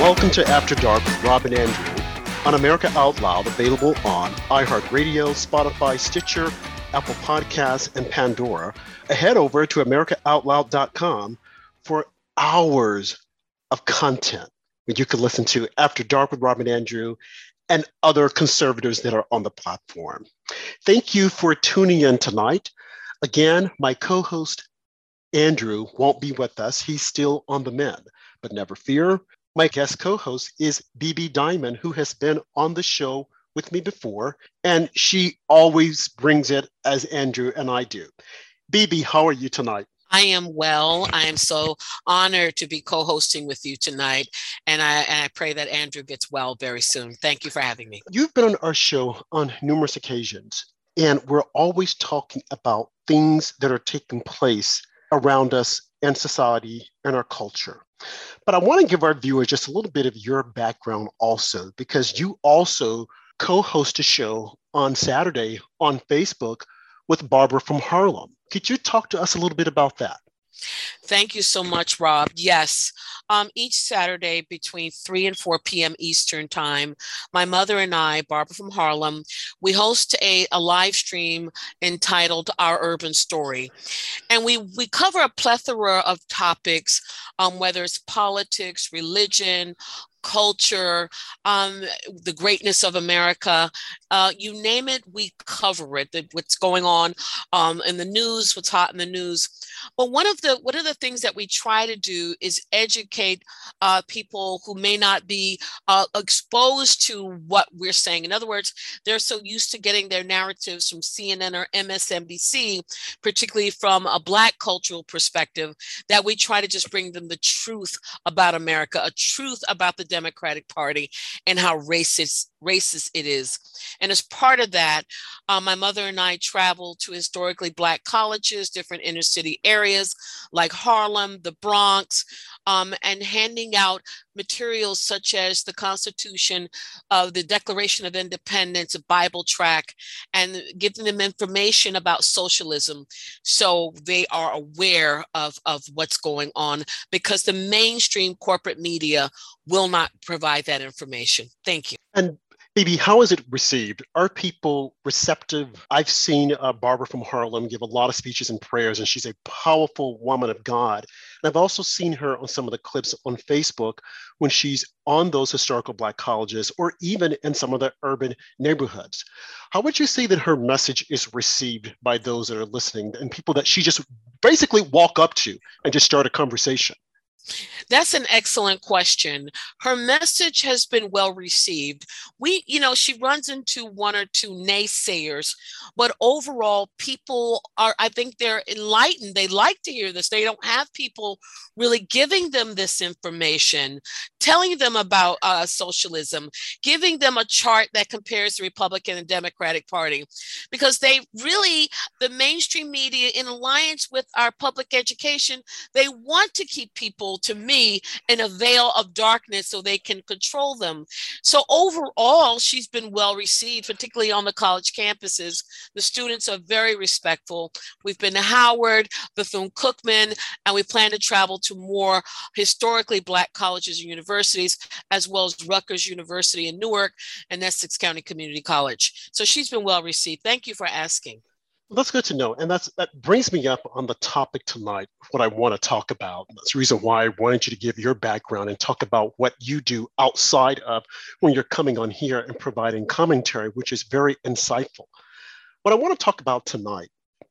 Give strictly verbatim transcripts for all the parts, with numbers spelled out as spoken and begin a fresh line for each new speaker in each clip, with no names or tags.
Welcome to After Dark with Rob and Andrew on America Out Loud, available on iHeartRadio, Spotify, Stitcher, Apple Podcasts, and Pandora. Head over to america out loud dot com for hours of content that you can listen to After Dark with Rob and Andrew and other conservatives that are on the platform. Thank you for tuning in tonight. Again, my co-host Andrew won't be with us. He's still on the mend, but never fear. My guest co-host is B B Diamond, who has been on the show with me before, and she always brings it as Andrew and I do. B B, how are you tonight?
I am well. I am so honored to be co-hosting with you tonight, and I, and I pray that Andrew gets well very soon. Thank you for having me.
You've been on our show on numerous occasions, and we're always talking about things that are taking place around us and society and our culture. But I want to give our viewers just a little bit of your background also, because you also co-host a show on Saturday on Facebook with Barbara from Harlem. Could you talk to us a little bit about that?
Thank you so much, Rob. Yes, um, each Saturday between three and four p.m. Eastern time, my mother and I, Barbara from Harlem, we host a, a live stream entitled Our Urban Story. And we, we cover a plethora of topics, um, whether it's politics, religion, culture, um, the greatness of America, uh, you name it, we cover it, the, what's going on um, in the news, what's hot in the news. But one of the one of the things that we try to do is educate uh, people who may not be uh, exposed to what we're saying. In other words, they're so used to getting their narratives from C N N or M S N B C, particularly from a Black cultural perspective, that we try to just bring them the truth about America, a truth about the Democratic Party and how racist racist it is. And as part of that, uh, my mother and I traveled to historically Black colleges, different inner city areas like Harlem, the Bronx, um, and handing out materials such as the Constitution, uh, the Declaration of Independence, a Bible tract, and giving them information about socialism so they are aware of, of what's going on, because the mainstream corporate media will not provide that information. Thank you.
And Baby, how is it received? Are people receptive? I've seen uh, Barbara from Harlem give a lot of speeches and prayers, and she's a powerful woman of God. And I've also seen her on some of the clips on Facebook when she's on those historical Black colleges or even in some of the urban neighborhoods. How would you say that her message is received by those that are listening and people that she just basically walk up to and just start a conversation?
That's an excellent question. Her message has been well received. We, you know, she runs into one or two naysayers, but overall, people are, I think they're enlightened. They like to hear this. They don't have people really giving them this information, telling them about uh, socialism, giving them a chart that compares the Republican and Democratic Party, because they really, the mainstream media in alliance with our public education, they want to keep people, to me, in a veil of darkness so they can control them. So overall, she's been well received, particularly on the college campuses. The students are very respectful. We've been to Howard, Bethune-Cookman, and we plan to travel to more historically Black colleges and universities, as well as Rutgers University in Newark and Essex County Community College. So she's been well received. Thank you for asking.
Well, that's good to know. And that's that brings me up on the topic tonight, what I want to talk about. That's the reason why I wanted you to give your background and talk about what you do outside of when you're coming on here and providing commentary, which is very insightful. What I want to talk about tonight,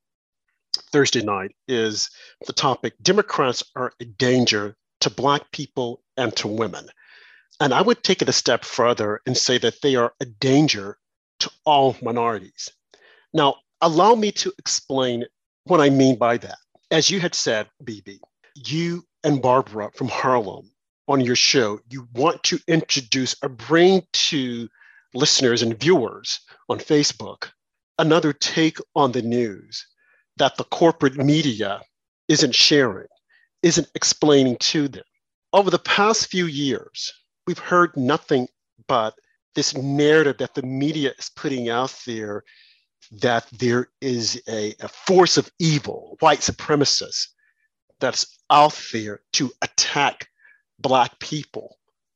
Thursday night, is the topic, Democrats are a danger to Black people and to women. And I would take it a step further and say that they are a danger to all minorities. Now, allow me to explain what I mean by that. As you had said, B B, you and Barbara from Harlem on your show, you want to introduce or bring to listeners and viewers on Facebook another take on the news that the corporate media isn't sharing, isn't explaining to them. Over the past few years, we've heard nothing but this narrative that the media is putting out there, that there is a, a force of evil, white supremacists, that's out there to attack Black people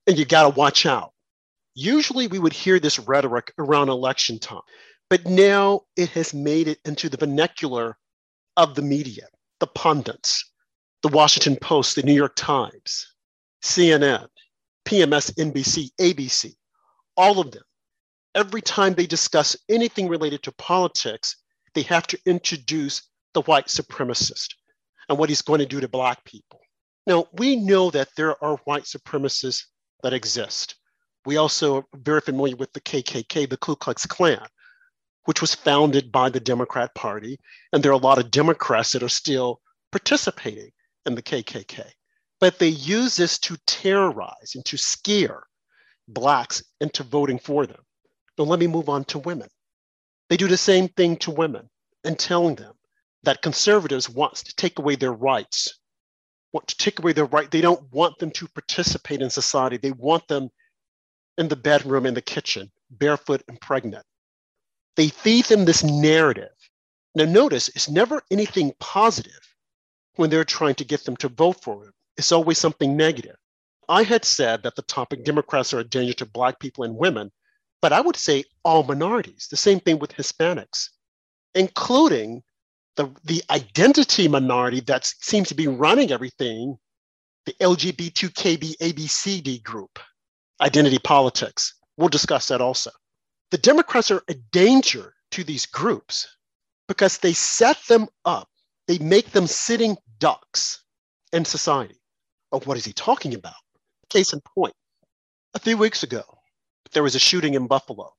And you got to watch out. Usually we would hear this rhetoric around election time, but now it has made it into the vernacular of the media, the pundits, the Washington Post, the New York Times, C N N, P M S N B C, A B C, all of them. Every time they discuss anything related to politics, they have to introduce the white supremacist and what he's going to do to Black people. Now, we know that there are white supremacists that exist. We also are very familiar with the K K K, the Ku Klux Klan, which was founded by the Democrat Party. And there are a lot of Democrats that are still participating in the K K K. But they use this to terrorize and to scare Blacks into voting for them. Now, let me move on to women. They do the same thing to women and telling them that conservatives want to take away their rights, want to take away their right. They don't want them to participate in society. They want them in the bedroom, in the kitchen, barefoot and pregnant. They feed them this narrative. Now notice, it's never anything positive when they're trying to get them to vote for them. It's always something negative. I had said that the topic, Democrats are a danger to Black people and women, but I would say all minorities, the same thing with Hispanics, including the, the identity minority that seems to be running everything, the L G B T Q A B C D group, identity politics. We'll discuss that also. The Democrats are a danger to these groups because they set them up, they make them sitting ducks in society. Oh, what is he talking about? Case in point, a few weeks ago, there was a shooting in Buffalo.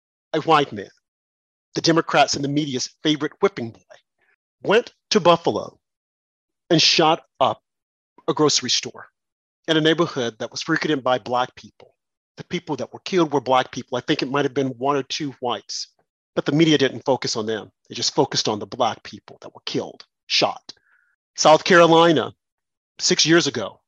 A white man, the Democrats and the media's favorite whipping boy, went to Buffalo and shot up a grocery store in a neighborhood that was frequented by Black people. The people that were killed were Black people. I think it might have been one or two whites, but the media didn't focus on them. They just focused on the Black people that were killed, shot. South Carolina, six years ago,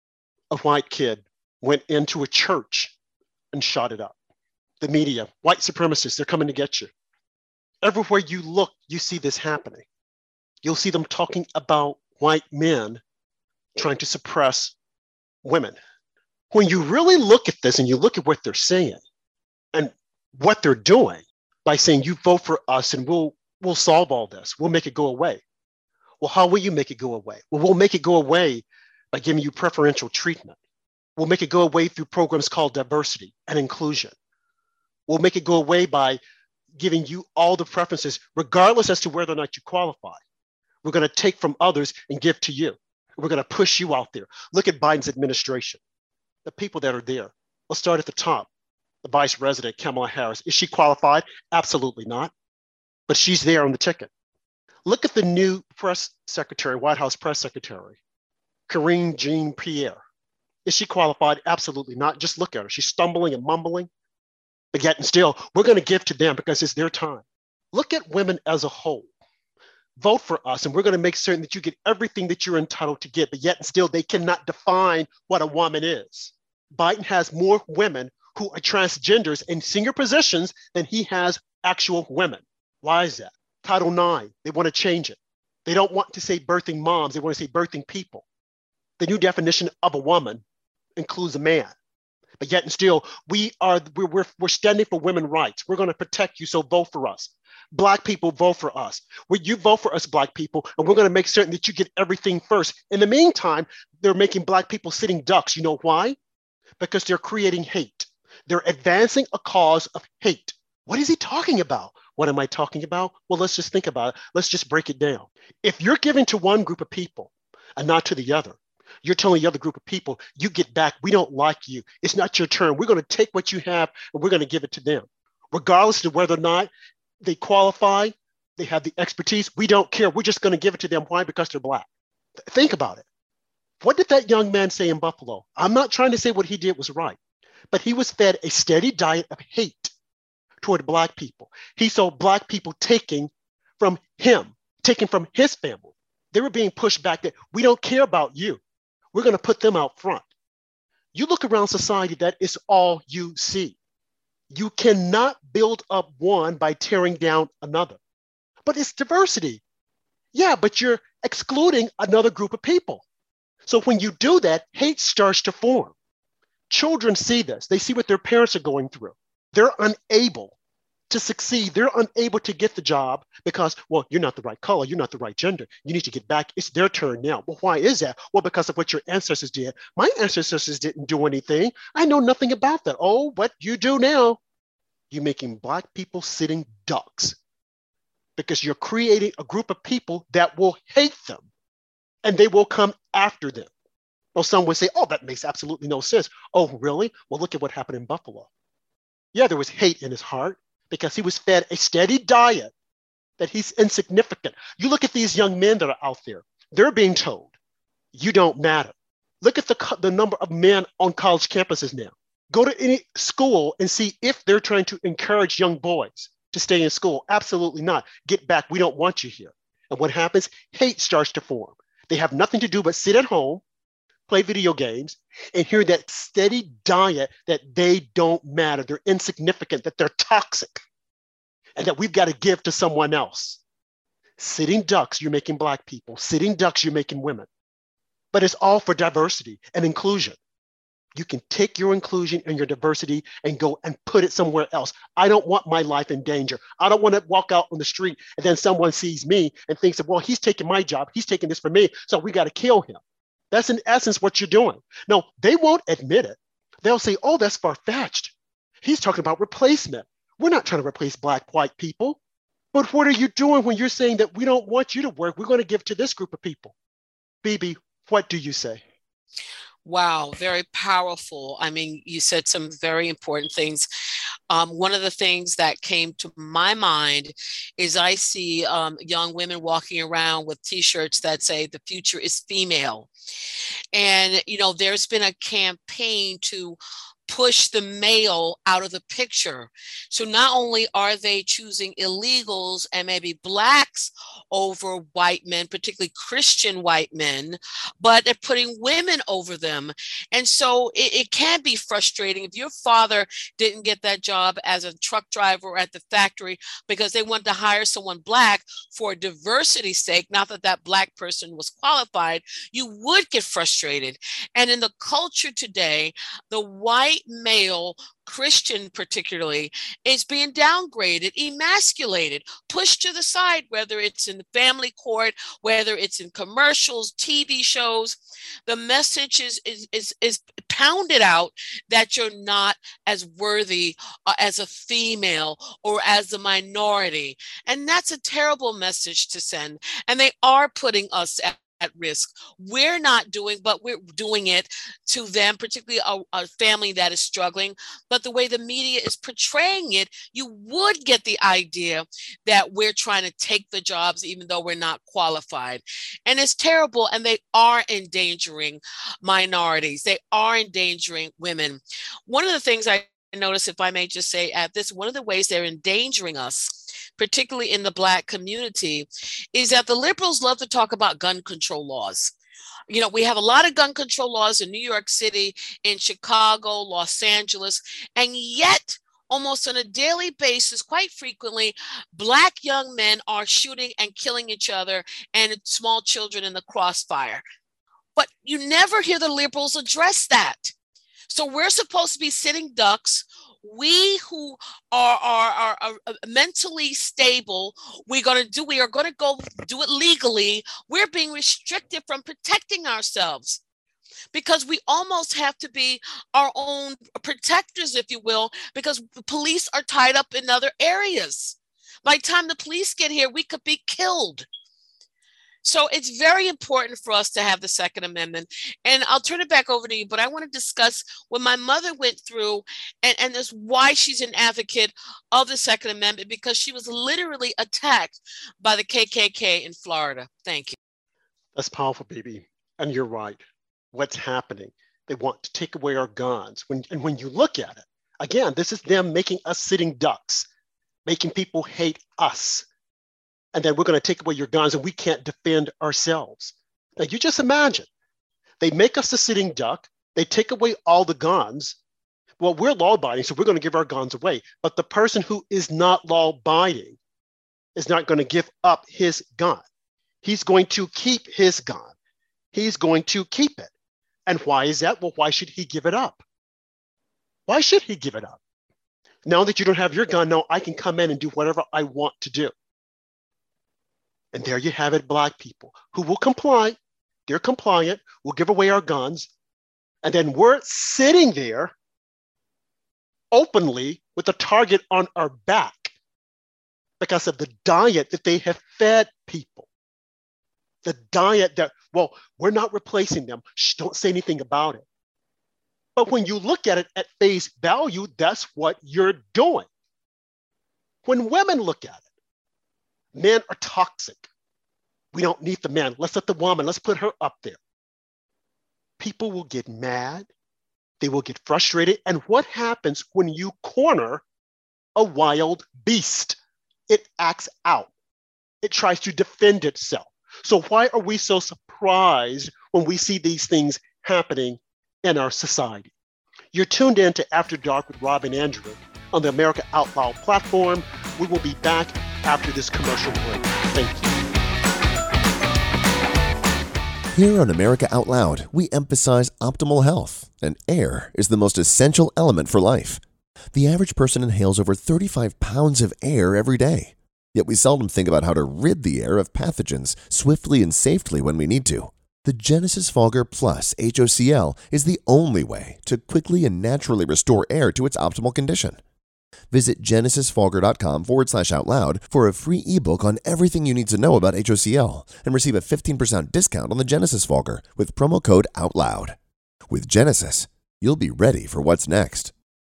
a white kid went into a church and shot it up. The media, white supremacists, they're coming to get you. Everywhere you look, you see this happening. You'll see them talking about white men trying to suppress women. When you really look at this and you look at what they're saying and what they're doing by saying, you vote for us and we'll, we'll solve all this, we'll make it go away. Well, how will you make it go away? Well, we'll make it go away by giving you preferential treatment. We'll make it go away through programs called diversity and inclusion. We'll make it go away by giving you all the preferences, regardless as to whether or not you qualify. We're going to take from others and give to you. We're going to push you out there. Look at Biden's administration, the people that are there. Let's start at the top. The vice president, Kamala Harris. Is she qualified? Absolutely not. But she's there on the ticket. Look at the new press secretary, White House press secretary, Karine Jean-Pierre. Is she qualified? Absolutely not. Just look at her. She's stumbling and mumbling. But yet and still, we're going to give to them because it's their time. Look at women as a whole. Vote for us, and we're going to make certain that you get everything that you're entitled to get, but yet and still, they cannot define what a woman is. Biden has more women who are transgenders in senior positions than he has actual women. Why is that? Title nine, they want to change it. They don't want to say birthing moms, they want to say birthing people. The new definition of a woman includes a man. But yet and still, we are, we're, we're, we're standing for women's rights. We're going to protect you, so vote for us. Black people, vote for us. Will you vote for us, Black people? And we're going to make certain that you get everything first. In the meantime, they're making Black people sitting ducks. You know why? Because they're creating hate. They're advancing a cause of hate. What is he talking about? What am I talking about? Well, let's just think about it. Let's just break it down. If you're giving to one group of people and not to the other, you're telling the other group of people, you get back, we don't like you. It's not your turn. We're going to take what you have and we're going to give it to them. Regardless of whether or not they qualify, they have the expertise, we don't care. We're just going to give it to them. Why? Because they're Black. Think about it. What did that young man say in Buffalo? I'm not trying to say what he did was right, but he was fed a steady diet of hate toward Black people. He saw Black people taking from him, taking from his family. They were being pushed back that we don't care about you. We're going to put them out front. You look around society, that is all you see. You cannot build up one by tearing down another. But it's diversity. Yeah, but you're excluding another group of people. So when you do that, hate starts to form. Children see this. They see what their parents are going through. They're unable to succeed. They're unable to get the job because, well, you're not the right color. You're not the right gender. You need to get back. It's their turn now. Well, why is that? Well, because of what your ancestors did. My ancestors didn't do anything. I know nothing about that. Oh, what you do now, you're making Black people sitting ducks because you're creating a group of people that will hate them and they will come after them. Well, some would say, oh, that makes absolutely no sense. Oh, really? Well, look at what happened in Buffalo. Yeah, there was hate in his heart because he was fed a steady diet that he's insignificant. You look at these young men that are out there, they're being told, you don't matter. Look at the, the number of men on college campuses now. Go to any school and see if they're trying to encourage young boys to stay in school. Absolutely not. Get back. We don't want you here. And what happens? Hate starts to form. They have nothing to do but sit at home, play video games, and hear that steady diet that they don't matter, they're insignificant, that they're toxic, and that we've got to give to someone else. Sitting ducks, you're making Black people. Sitting ducks, you're making women. But it's all for diversity and inclusion. You can take your inclusion and your diversity and go and put it somewhere else. I don't want my life in danger. I don't want to walk out on the street and then someone sees me and thinks that, well, he's taking my job. He's taking this from me, so we got to kill him. That's in essence what you're doing. No, they won't admit it. They'll say, oh, that's far-fetched. He's talking about replacement. We're not trying to replace Black, white people. But what are you doing when you're saying that we don't want you to work? We're going to give to this group of people. Bibi, what do you say?
Wow, very powerful. I mean, you said some very important things. Um, one of the things that came to my mind is I see um, young women walking around with T-shirts that say the future is female. And, you know, there's been a campaign to push the male out of the picture. So not only are they choosing illegals and maybe Blacks over white men, particularly Christian white men, but they're putting women over them. And so it, it can be frustrating. If your father didn't get that job as a truck driver at the factory because they wanted to hire someone Black for diversity's sake, not that that Black person was qualified, you would get frustrated. And in the culture today, the white male, Christian particularly, is being downgraded, emasculated, pushed to the side, whether it's in the family court, whether it's in commercials, T V shows. The message is, is, is, is pounded out that you're not as worthy uh, as a female or as a minority. And that's a terrible message to send. And they are putting us at at risk. We're not doing, but we're doing it to them, particularly a, a family that is struggling. But the way the media is portraying it, you would get the idea that we're trying to take the jobs even though we're not qualified. And it's terrible. And they are endangering minorities. They are endangering women. One of the things I notice, if I may just say at this, one of the ways they're endangering us, particularly in the Black community, is that the liberals love to talk about gun control laws. You know, we have a lot of gun control laws in New York City, in Chicago, Los Angeles, and yet almost on a daily basis, quite frequently, Black young men are shooting and killing each other and small children in the crossfire. But you never hear the liberals address that. So we're supposed to be sitting ducks. We who are, are, are, are mentally stable, we're going to do, we are going to go do it legally. We're being restricted from protecting ourselves because we almost have to be our own protectors, if you will, because the police are tied up in other areas. By the time the police get here, we could be killed. So it's very important for us to have the Second Amendment. And I'll turn it back over to you, but I want to discuss what my mother went through and, and this why she's an advocate of the Second Amendment, because she was literally attacked by the K K K in Florida. Thank you.
That's powerful, Bibi. And you're right. What's happening? They want to take away our guns. When, and when you look at it, again, this is them making us sitting ducks, making people hate us. And then we're going to take away your guns and we can't defend ourselves. Now, you just imagine. They make us a sitting duck. They take away all the guns. Well, we're law-abiding, so we're going to give our guns away. But the person who is not law-abiding is not going to give up his gun. He's going to keep his gun. He's going to keep it. And why is that? Well, why should he give it up? Why should he give it up? Now that you don't have your gun, now I can come in and do whatever I want to do. And there you have it, Black people who will comply. They're compliant. We'll give away our guns. And then we're sitting there openly with a target on our back because of the diet that they have fed people. The diet that, well, we're not replacing them. Shh, don't say anything about it. But when you look at it at face value, that's what you're doing. When women look at it, men are toxic. We don't need the man. Let's let the woman, let's put her up there. People will get mad. They will get frustrated. And what happens when you corner a wild beast? It acts out. It tries to defend itself. So why are we so surprised when we see these things happening in our society? You're tuned in to After Dark with Rob and Andrew on the America Out Loud platform. We will be back after this commercial break. Thank you.
Here on America Out Loud, we emphasize optimal health, and air is the most essential element for life. The average person inhales over thirty-five pounds of air every day, yet we seldom think about how to rid the air of pathogens swiftly and safely when we need to. The Genesis Fogger Plus H O C L is the only way to quickly and naturally restore air to its optimal condition. Visit genesisfogger.com forward slash out loud for a free ebook on everything you need to know about H O C L and receive a fifteen percent discount on the Genesis Fogger with promo code OUTLOUD. With Genesis, you'll be ready for what's next.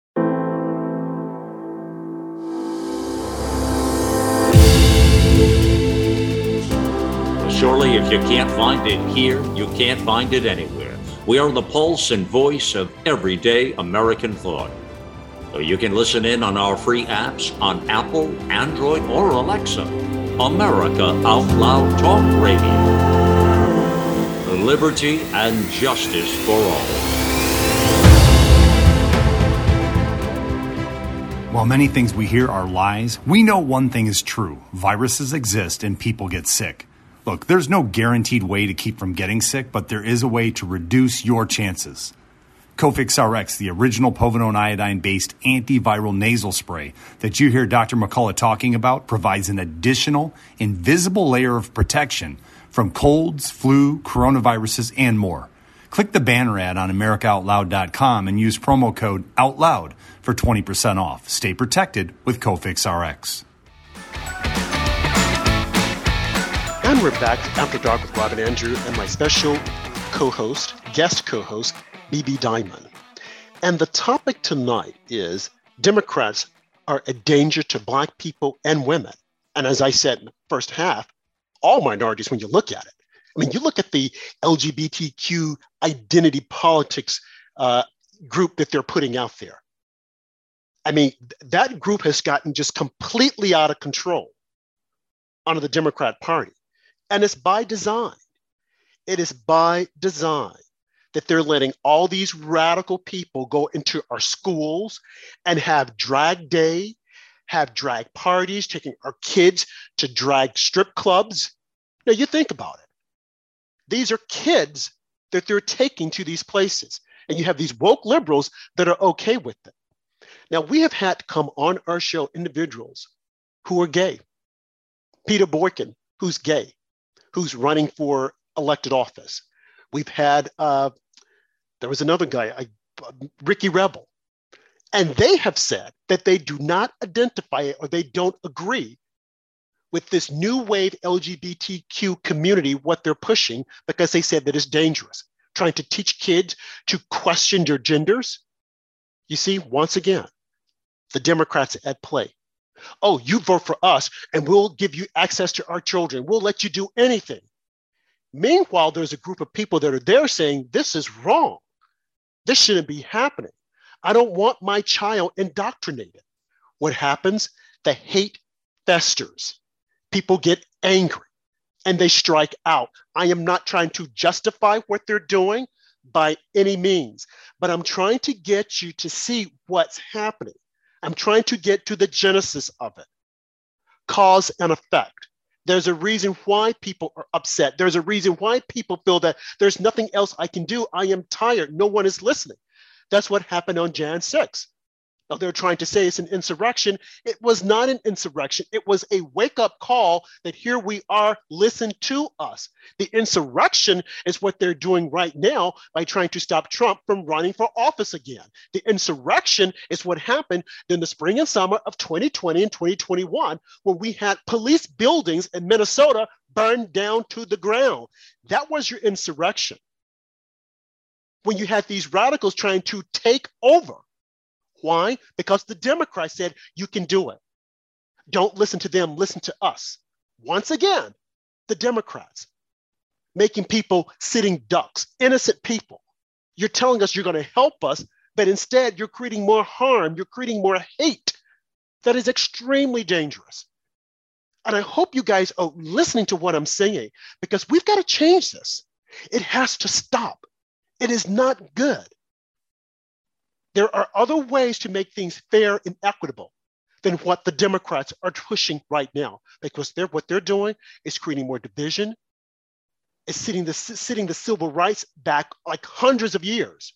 Surely if you can't find it here, you can't find it anywhere. We are the pulse and voice of everyday American thought. So you can listen in on our free apps on Apple, Android, or Alexa. America Out Loud Talk Radio. Liberty and justice for all.
While many things we hear are lies, we know one thing is true. Viruses exist and people get sick. Look, there's no guaranteed way to keep from getting sick, but there is a way to reduce your chances. Cofix R X, the original povidone iodine-based antiviral nasal spray that you hear Doctor McCullough talking about, provides an additional invisible layer of protection from colds, flu, coronaviruses, and more. Click the banner ad on America Out Loud dot com and use promo code OUTLOUD for twenty percent off. Stay protected with Cofix R X.
And we're back After Dark with Rob and Andrew and my special co-host, guest co-host, B B Diamond. And the topic tonight is Democrats are a danger to Black people and women. And as I said in the first half, all minorities when you look at it. I mean, you look at the L G B T Q identity politics uh, group that they're putting out there. I mean, that group has gotten just completely out of control under the Democrat Party. And it's by design. It is by design that they're letting all these radical people go into our schools and have drag day, have drag parties, taking our kids to drag strip clubs. Now you think about it. These are kids that they're taking to these places. And you have these woke liberals that are okay with it. Now we have had to come on our show individuals who are gay. Peter Boykin, who's gay, who's running for elected office. We've had, uh, there was another guy, I, Ricky Rebel, and they have said that they do not identify or they don't agree with this new wave L G B T Q community, what they're pushing, because they said that it's dangerous, trying to teach kids to question their genders. You see, once again, the Democrats at play. Oh, you vote for us and we'll give you access to our children. We'll let you do anything. Meanwhile, there's a group of people that are there saying, this is wrong. This shouldn't be happening. I don't want my child indoctrinated. What happens? The hate festers. People get angry and they strike out. I am not trying to justify what they're doing by any means, but I'm trying to get you to see what's happening. I'm trying to get to the genesis of it. Cause and effect. There's a reason why people are upset. There's a reason why people feel that there's nothing else I can do. I am tired. No one is listening. That's what happened on January sixth. Now they're trying to say it's an insurrection. It was not an insurrection. It was a wake-up call that here we are, listen to us. The insurrection is what they're doing right now by trying to stop Trump from running for office again. The insurrection is what happened in the spring and summer of twenty twenty and twenty twenty-one, when we had police buildings in Minnesota burned down to the ground. That was your insurrection. When you had these radicals trying to take over. Why? Because the Democrats said, you can do it. Don't listen to them, listen to us. Once again, the Democrats making people sitting ducks, innocent people. You're telling us you're going to help us, but instead you're creating more harm, you're creating more hate. That is extremely dangerous. And I hope you guys are listening to what I'm saying, because we've got to change this. It has to stop. It is not good. There are other ways to make things fair and equitable than what the Democrats are pushing right now, because they're, what they're doing is creating more division. It's sitting the, sitting the civil rights back like hundreds of years,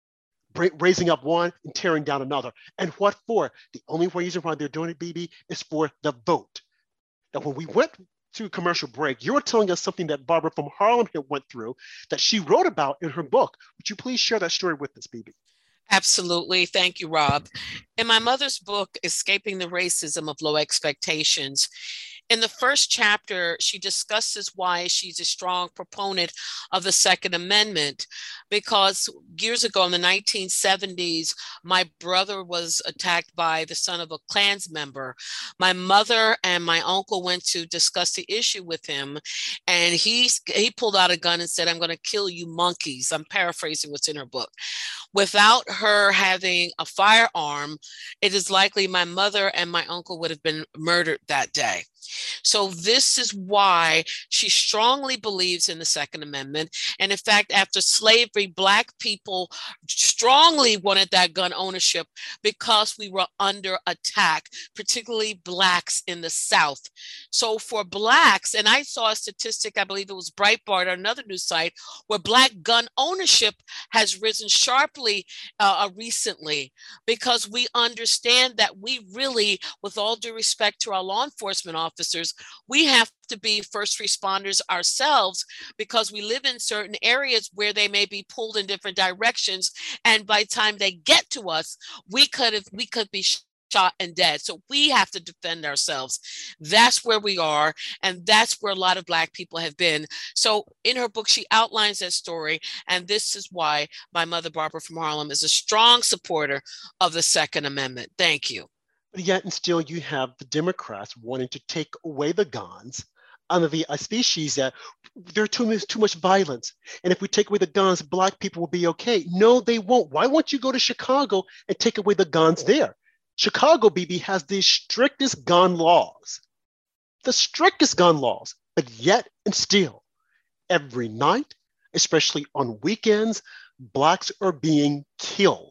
raising up one and tearing down another. And what for? The only reason why they're doing it, B B, is for the vote. Now, when we went to commercial break, you were telling us something that Barbara from Harlem had went through that she wrote about in her book. Would you please share that story with us, B B?
Absolutely. Thank you, Rob. In my mother's book, Escaping the Racism of Low Expectations, in the first chapter, she discusses why she's a strong proponent of the Second Amendment, because years ago in the nineteen seventies, my brother was attacked by the son of a Klans member. My mother and my uncle went to discuss the issue with him, and he, he pulled out a gun and said, "I'm going to kill you monkeys." I'm paraphrasing what's in her book. Without her having a firearm, it is likely my mother and my uncle would have been murdered that day. So this is why she strongly believes in the Second Amendment. And in fact, after slavery, Black people strongly wanted that gun ownership because we were under attack, particularly Blacks in the South. So for Blacks, and I saw a statistic, I believe it was Breitbart or another news site, where Black gun ownership has risen sharply uh, recently, because we understand that we really, with all due respect to our law enforcement officers, officers, we have to be first responders ourselves, because we live in certain areas where they may be pulled in different directions, and by the time they get to us, we could have we could be shot and dead. So we have to defend ourselves. That's where we are, and that's where a lot of Black people have been. So in her book, she outlines that story, and this is why my mother, Barbara from Harlem, is a strong supporter of the Second Amendment. Thank you.
But yet and still you have the Democrats wanting to take away the guns under the species that there's too much, too much violence. And if we take away the guns, Black people will be okay. No, they won't. Why won't you go to Chicago and take away the guns there? Chicago, B B, has the strictest gun laws, the strictest gun laws, but yet and still, every night, especially on weekends, Blacks are being killed.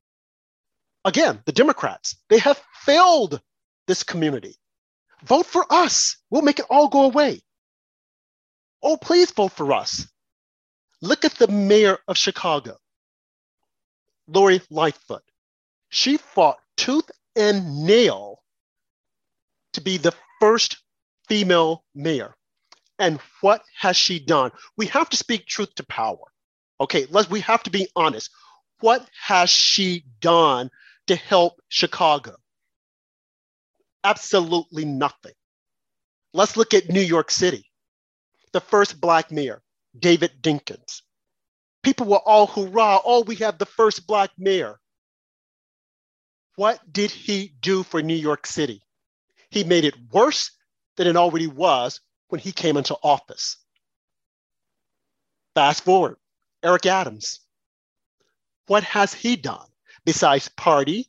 Again, the Democrats, they have failed this community. Vote for us. We'll make it all go away. Oh, please vote for us. Look at the mayor of Chicago, Lori Lightfoot. She fought tooth and nail to be the first female mayor. And what has she done? We have to speak truth to power. Okay, let's, we have to be honest. What has she done to help Chicago? Absolutely nothing. Let's look at New York City. The first Black mayor, David Dinkins. People were all hoorah, oh, we have the first Black mayor. What did he do for New York City? He made it worse than it already was when he came into office. Fast forward, Eric Adams. What has he done? Besides party,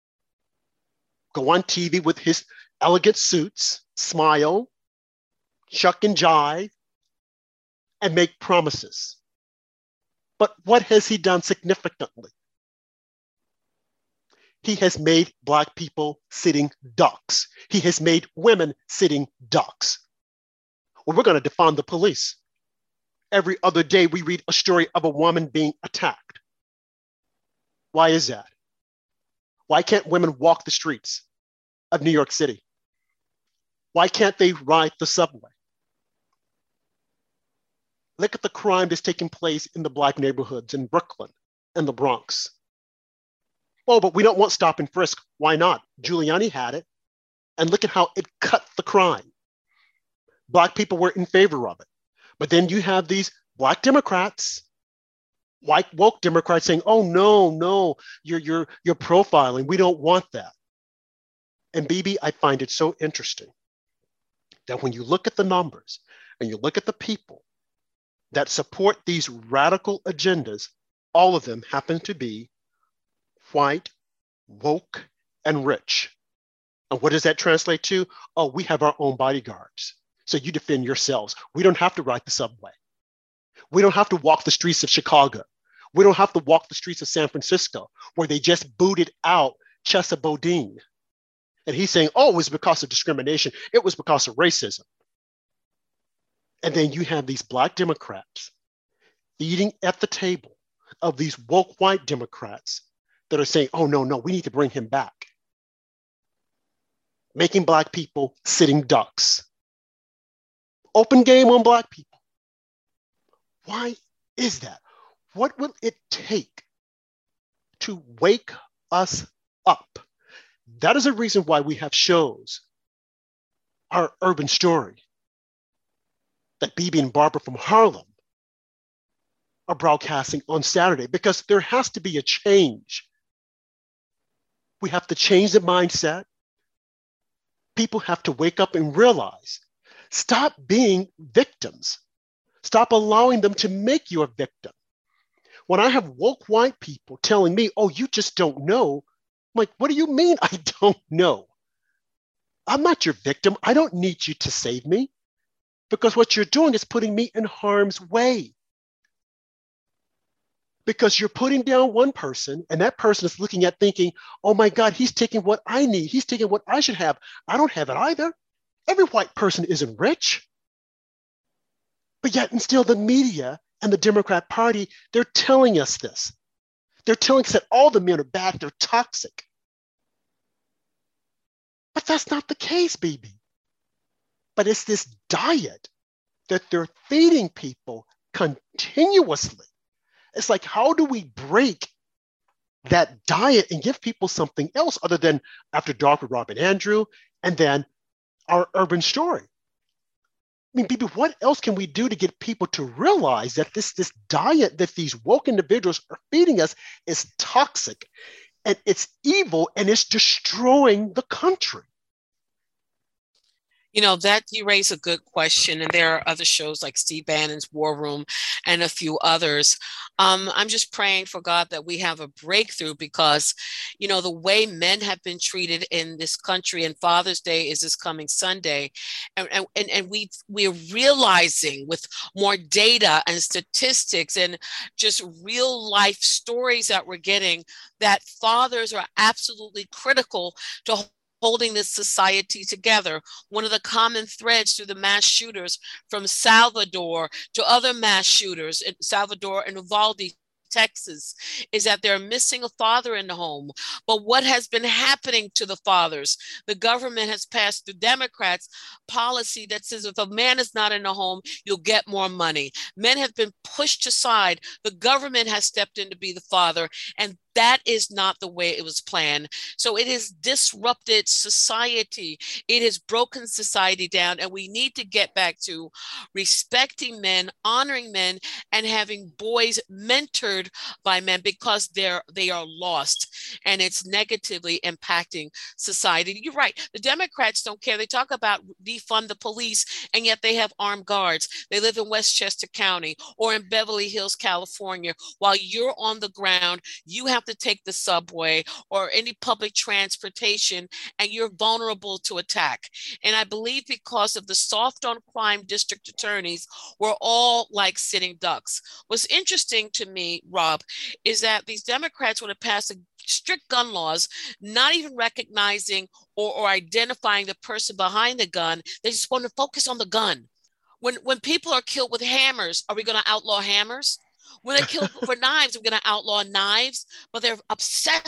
go on T V with his elegant suits, smile, chuck and jive, and make promises. But what has he done significantly? He has made Black people sitting ducks. He has made women sitting ducks. Well, we're going to defund the police. Every other day we read a story of a woman being attacked. Why is that? Why can't women walk the streets of New York City? Why can't they ride the subway? Look at the crime that's taking place in the Black neighborhoods in Brooklyn and the Bronx. Oh, but we don't want stop and frisk. Why not? Giuliani had it. And look at how it cut the crime. Black people were in favor of it. But then you have these Black Democrats, white woke Democrats saying, oh, no, no, you're, you're, you're profiling. We don't want that. And Bibi, I find it so interesting that when you look at the numbers and you look at the people that support these radical agendas, all of them happen to be white, woke, and rich. And what does that translate to? Oh, we have our own bodyguards. So you defend yourselves. We don't have to ride the subway. We don't have to walk the streets of Chicago. We don't have to walk the streets of San Francisco, where they just booted out Chesa Boudin. And he's saying, oh, it was because of discrimination. It was because of racism. And then you have these Black Democrats eating at the table of these woke white Democrats that are saying, oh, no, no, we need to bring him back. Making Black people sitting ducks. Open game on Black people. Why is that? What will it take to wake us up? That is a reason why we have shows, our urban story, that Bibi and Barbara from Harlem are broadcasting on Saturday, because there has to be a change. We have to change the mindset. People have to wake up and realize, stop being victims. Stop allowing them to make you a victim. When I have woke white people telling me, oh, you just don't know, I'm like, what do you mean I don't know? I'm not your victim. I don't need you to save me, because what you're doing is putting me in harm's way. Because you're putting down one person, and that person is looking at thinking, oh my God, he's taking what I need. He's taking what I should have. I don't have it either. Every white person isn't rich. But yet and still the media and the Democrat Party, they're telling us this. They're telling us that all the men are bad, they're toxic. But that's not the case, Bibi. But it's this diet that they're feeding people continuously. It's like, how do we break that diet and give people something else other than After Dark with Rob and Andrew, and then our urban story? I mean, Bibi, what else can we do to get people to realize that this, this diet that these woke individuals are feeding us is toxic, and it's evil, and it's destroying the country?
You know, that you raise a good question. And there are other shows like Steve Bannon's War Room and a few others. Um, I'm just praying for God that we have a breakthrough, because, you know, the way men have been treated in this country, and Father's Day is this coming Sunday. And, and, and we, we're realizing with more data and statistics and just real life stories that we're getting, that fathers are absolutely critical to holding this society together. One of the common threads through the mass shooters from Salvador to other mass shooters in Salvador and Uvalde, Texas, is that they're missing a father in the home. But what has been happening to the fathers? The government has passed, the Democrats, policy that says if a man is not in the home, you'll get more money. Men have been pushed aside. The government has stepped in to be the father, and that is not the way it was planned. So it has disrupted society. It has broken society down, and we need to get back to respecting men, honoring men, and having boys mentored by men, because they're they are lost, and it's negatively impacting society. You're right. The Democrats don't care. They talk about defund the police, and yet they have armed guards. They live in Westchester County or in Beverly Hills, California. While you're on the ground, you have to take the subway or any public transportation, and you're vulnerable to attack. And I believe because of the soft on crime district attorneys, we're all like sitting ducks. What's interesting to me, Rob, is that these Democrats want to pass a strict gun laws, not even recognizing or, or identifying the person behind the gun. They just want to focus on the gun. When, when people are killed with hammers, are we going to outlaw hammers? When they kill for knives, we're going to outlaw knives, but they're obsessed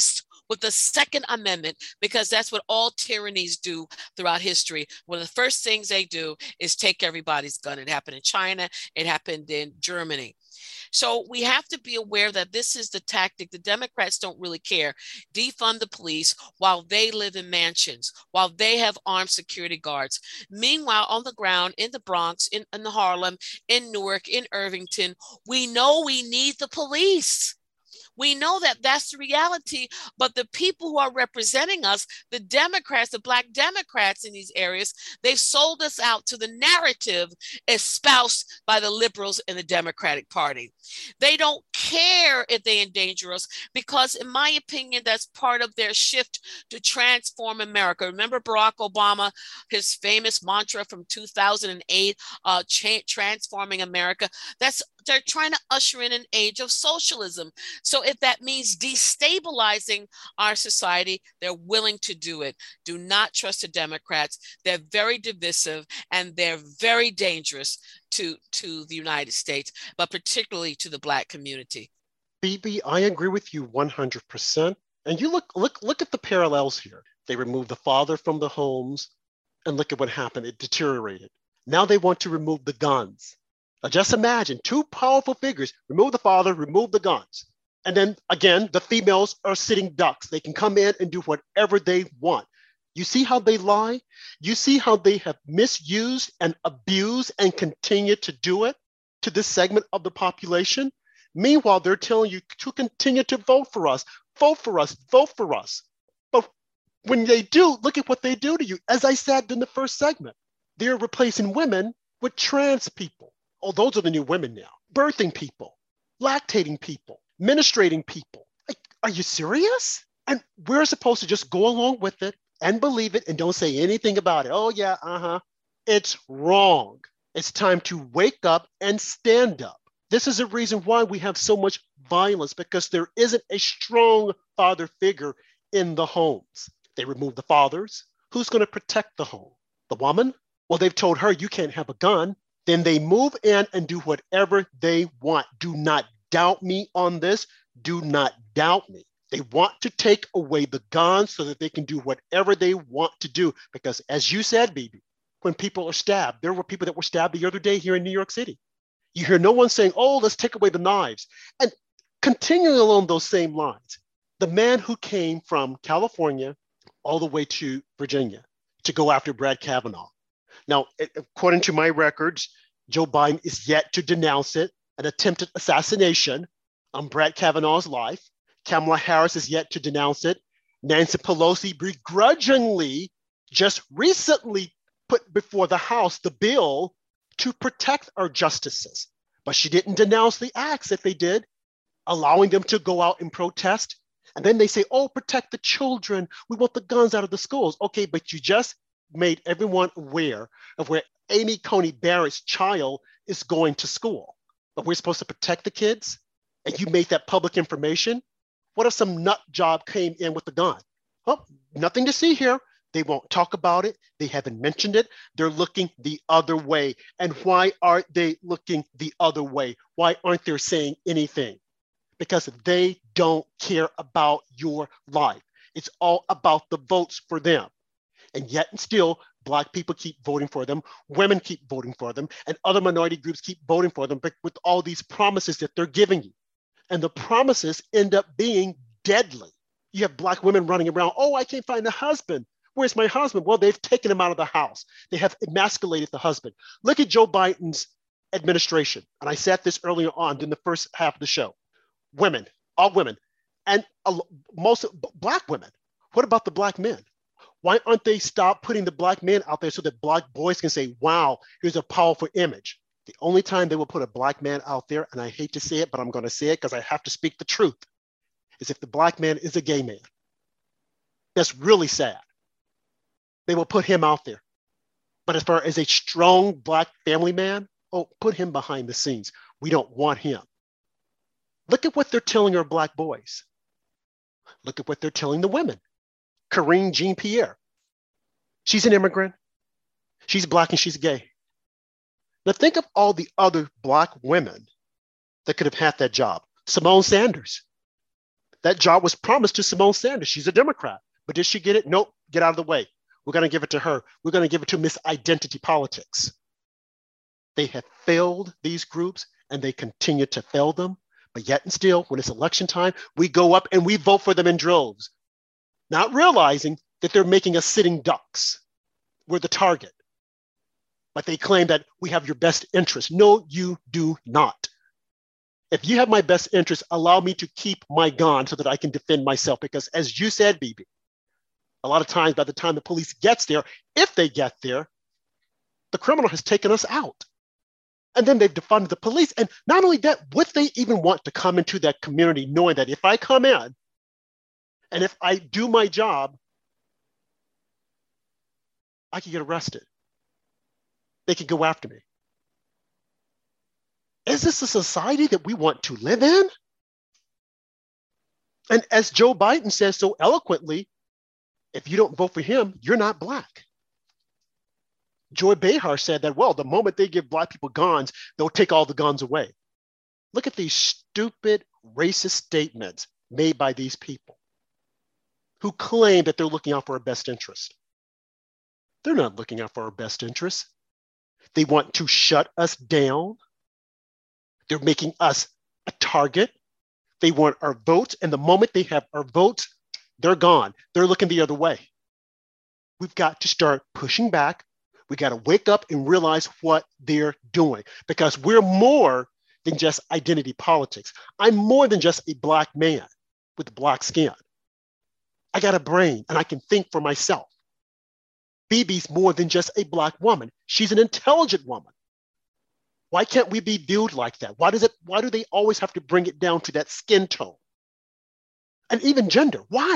with the Second Amendment, because that's what all tyrannies do throughout history. One of the first things they do is take everybody's gun. It happened in China. It happened in Germany. So we have to be aware that this is the tactic. The Democrats don't really care. Defund the police while they live in mansions, while they have armed security guards. Meanwhile, on the ground in the Bronx, in, in Harlem, in Newark, in Irvington, we know we need the police. We know that that's the reality, but the people who are representing us, the Democrats, the Black Democrats in these areas, they've sold us out to the narrative espoused by the liberals in the Democratic Party. They don't care if they endanger us because, in my opinion, that's part of their shift to transform America. Remember Barack Obama, his famous mantra from two thousand eight, uh, transforming America? That's They're trying to usher in an age of socialism. So if that means destabilizing our society, they're willing to do it. Do not trust the Democrats. They're very divisive and they're very dangerous to, to the United States, but particularly to the Black community.
Bibi, I agree with you one hundred percent. And you look, look, look at the parallels here. They removed the father from the homes and look at what happened. It deteriorated. Now they want to remove the guns. Now just imagine two powerful figures, remove the father, remove the guns. And then again, the females are sitting ducks. They can come in and do whatever they want. You see how they lie? You see how they have misused and abused and continue to do it to this segment of the population? Meanwhile, they're telling you to continue to vote for us, vote for us, vote for us. But when they do, look at what they do to you. As I said in the first segment, they're replacing women with trans people. Oh, those are the new women now. Birthing people, lactating people, menstruating people. Like, are you serious? And we're supposed to just go along with it and believe it and don't say anything about it. Oh, yeah, uh-huh. It's wrong. It's time to wake up and stand up. This is a reason why we have so much violence, because there isn't a strong father figure in the homes. They remove the fathers. Who's going to protect the home? The woman? Well, they've told her you can't have a gun. Then they move in and do whatever they want. Do not doubt me on this. Do not doubt me. They want to take away the guns so that they can do whatever they want to do. Because as you said, Bibi, when people are stabbed, there were people that were stabbed the other day here in New York City. You hear no one saying, oh, let's take away the knives. And continuing along those same lines, the man who came from California all the way to Virginia to go after Brett Kavanaugh. Now, according to my records, Joe Biden is yet to denounce it, an attempted assassination on Brett Kavanaugh's life. Kamala Harris is yet to denounce it. Nancy Pelosi begrudgingly just recently put before the House the bill to protect our justices, but she didn't denounce the acts that they did, allowing them to go out and protest. And then they say, oh, protect the children. We want the guns out of the schools. Okay, but you just made everyone aware of where Amy Coney Barrett's child is going to school. But we're supposed to protect the kids? And you made that public information? What if some nut job came in with the gun? Oh, nothing to see here. They won't talk about it. They haven't mentioned it. They're looking the other way. And why are they looking the other way? Why aren't they saying anything? Because they don't care about your life. It's all about the votes for them. And yet and still, Black people keep voting for them, women keep voting for them, and other minority groups keep voting for them, but with all these promises that they're giving you. And the promises end up being deadly. You have Black women running around, oh, I can't find a husband. Where's my husband? Well, they've taken him out of the house. They have emasculated the husband. Look at Joe Biden's administration. And I said this earlier on in the first half of the show. Women, all women, and most Black women. What about the Black men? Why aren't they stop putting the Black men out there so that Black boys can say, wow, here's a powerful image? The only time they will put a Black man out there, and I hate to say it, but I'm going to say it because I have to speak the truth, is if the Black man is a gay man. That's really sad. They will put him out there. But as far as a strong Black family man, oh, put him behind the scenes. We don't want him. Look at what they're telling our Black boys. Look at what they're telling the women. Karine Jean-Pierre. She's an immigrant. She's Black and she's gay. Now think of all the other Black women that could have had that job. Simone Sanders. That job was promised to Simone Sanders. She's a Democrat. But did she get it? Nope. Get out of the way. We're going to give it to her. We're going to give it to Miss Identity Politics. They have failed these groups and they continue to fail them. But yet and still, when it's election time, we go up and we vote for them in droves, not realizing that they're making us sitting ducks. We're the target. But they claim that we have your best interest. No, you do not. If you have my best interest, allow me to keep my gun so that I can defend myself. Because as you said, B B, a lot of times by the time the police gets there, if they get there, the criminal has taken us out. And then they've defunded the police. And not only that, would they even want to come into that community knowing that if I come in and if I do my job, I could get arrested. They could go after me. Is this a society that we want to live in? And as Joe Biden says so eloquently, if you don't vote for him, you're not Black. Joy Behar said that, well, the moment they give Black people guns, they'll take all the guns away. Look at these stupid racist statements made by these people who claim that they're looking out for our best interest. They're not looking out for our best interest. They want to shut us down. They're making us a target. They want our votes. And the moment they have our votes, they're gone. They're looking the other way. We've got to start pushing back. We got to wake up and realize what they're doing, because we're more than just identity politics. I'm more than just a Black man with Black skin. I got a brain and I can think for myself. B B's more than just a Black woman. She's an intelligent woman. Why can't we be viewed like that? Why does it, why do they always have to bring it down to that skin tone? And even gender, why?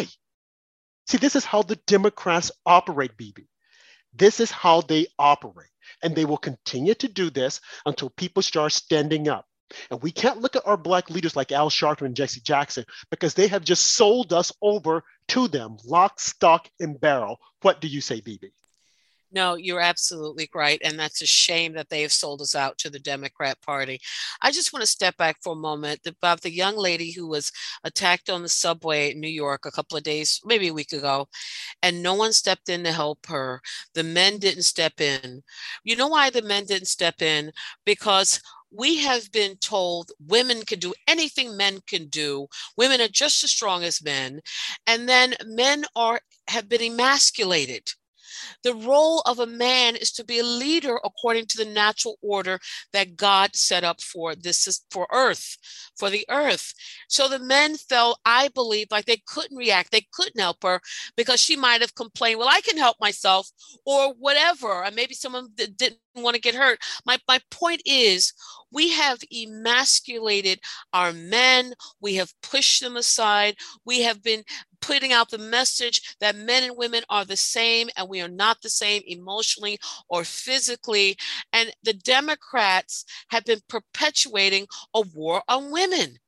See, this is how the Democrats operate, B B. This is how they operate. And they will continue to do this until people start standing up. And we can't look at our Black leaders like Al Sharpton and Jesse Jackson, because they have just sold us over to them, lock, stock, and barrel. What do you say, B B?
No, you're absolutely right. And that's a shame that they have sold us out to the Democrat Party. I just want to step back for a moment about the young lady who was attacked on the subway in New York a couple of days, maybe a week ago, and no one stepped in to help her. The men didn't step in. You know why the men didn't step in? Because we have been told women can do anything men can do. Women are just as strong as men. And then men are have been emasculated. The role of a man is to be a leader according to the natural order that God set up for this is for earth, for the earth. So the men felt, I believe, like they couldn't react. They couldn't help her because she might have complained, well, I can help myself or whatever. And maybe someone didn't want to get hurt. My, my point is, we have emasculated our men. We have pushed them aside. We have been putting out the message that men and women are the same, and we are not the same emotionally or physically. And the Democrats have been perpetuating a war on women.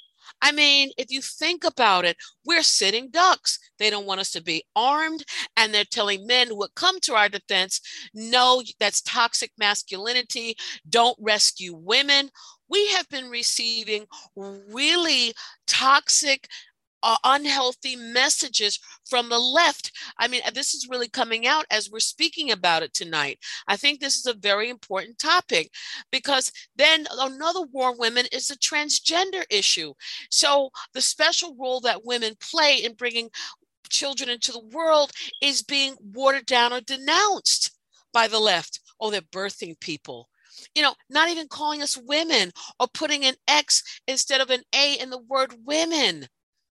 I mean, if you think about it, we're sitting ducks. They don't want us to be armed, and they're telling men who would come to our defense, no, that's toxic masculinity. Don't rescue women. We have been receiving really toxic, Uh, unhealthy messages from the left. I mean, this is really coming out as we're speaking about it tonight. I think this is a very important topic, because then another war on women is the transgender issue. So the special role that women play in bringing children into the world is being watered down or denounced by the left. Oh, they're birthing people. You know, not even calling us women or putting an X instead of an A in the word women.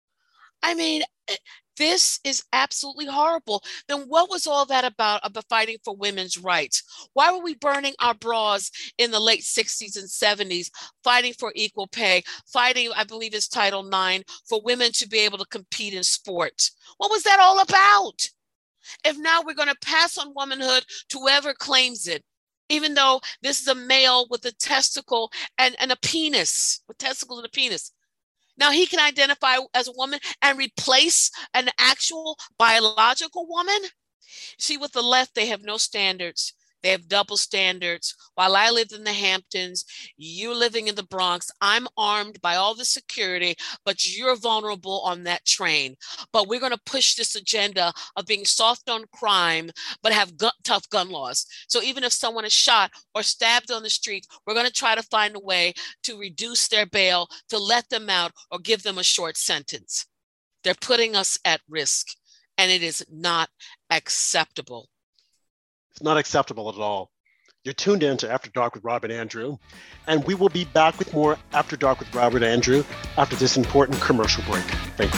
I mean, this is absolutely horrible. Then what was all that about, about fighting for women's rights? Why were we burning our bras in the late sixties and seventies, fighting for equal pay, fighting, I believe it's Title nine, for women to be able to compete in sports? What was that all about? If now we're going to pass on womanhood to whoever claims it, even though this is a male with a testicle and, and a penis, with testicles and a penis. Now he can identify as a woman and replace an actual biological woman. See, with the left, they have no standards. They have double standards. While I lived in the Hamptons, you living in the Bronx, I'm armed by all the security, but you're vulnerable on that train. But we're going to push this agenda of being soft on crime, but have gun, tough gun laws. So even if someone is shot or stabbed on the street, we're going to try to find a way to reduce their bail, to let them out, or give them a short sentence. They're putting us at risk, and it is not acceptable.
It's not acceptable at all. You're tuned in to After Dark with Rob and Andrew, and we will be back with more After Dark with Robert and Andrew after this important commercial break. Thank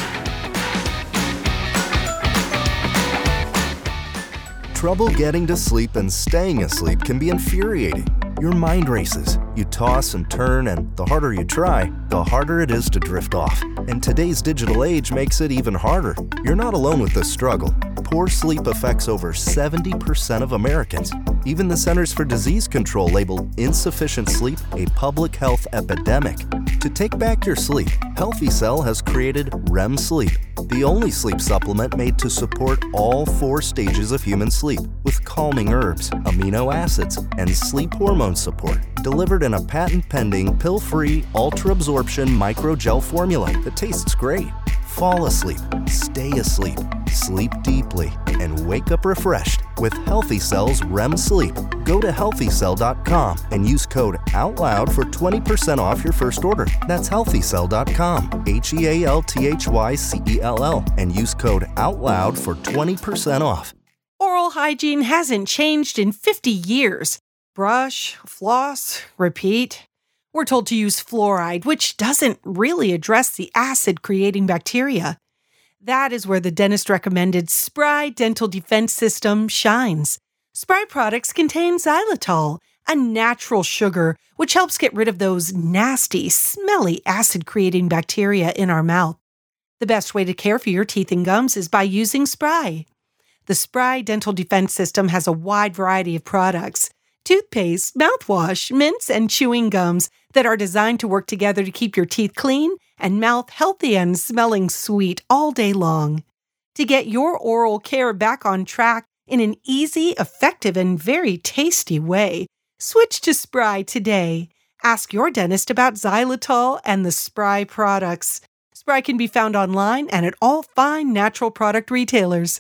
you. Trouble getting to sleep and staying asleep can be infuriating. Your mind races. You toss and turn, and the harder you try, the harder it is to drift off. And today's digital age makes it even harder. You're not alone with this struggle. Poor sleep affects over seventy percent of Americans. Even the Centers for Disease Control labeled insufficient sleep a public health epidemic. To take back your sleep, Healthy Cell has created R E M Sleep, the only sleep supplement made to support all four stages of human sleep with calming herbs, amino acids, and sleep hormone support, delivered in a patent-pending, pill-free, ultra-absorption microgel formula that tastes great. Fall asleep, stay asleep, sleep deeply, and wake up refreshed with Healthy Cell's R E M Sleep. Go to healthy cell dot com and use code OUTLOUD for twenty percent off your first order. That's healthy cell dot com, H E A L T H Y C E L L, and use code OUTLOUD for twenty percent off.
Oral hygiene hasn't changed in fifty years. Brush, floss, repeat. We're told to use fluoride, which doesn't really address the acid-creating bacteria. That is where the dentist-recommended Spry Dental Defense System shines. Spry products contain xylitol, a natural sugar which helps get rid of those nasty, smelly, acid-creating bacteria in our mouth. The best way to care for your teeth and gums is by using Spry. The Spry Dental Defense System has a wide variety of products: toothpaste, mouthwash, mints, and chewing gums that are designed to work together to keep your teeth clean and mouth healthy and smelling sweet all day long. To get your oral care back on track in an easy, effective, and very tasty way, switch to Spry today. Ask your dentist about xylitol and the Spry products. Spry can be found online and at all fine natural product retailers.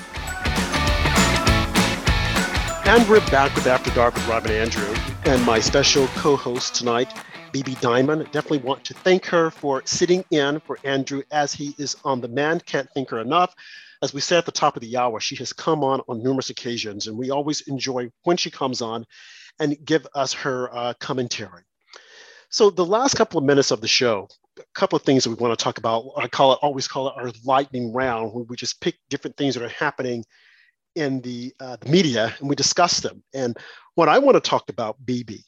And we're back with After Dark with Rob and Andrew, and my special co-host tonight, B B Diamond. Definitely want to thank her for sitting in for Andrew as he is on the mend. Can't thank her enough. As we said at the top of the hour, she has come on on numerous occasions, and we always enjoy when she comes on and give us her uh, commentary. So the last couple of minutes of the show, a couple of things that we want to talk about. I call it, always call it our lightning round, where we just pick different things that are happening in the, uh, the media, and we discuss them. And what I want to talk about, B B,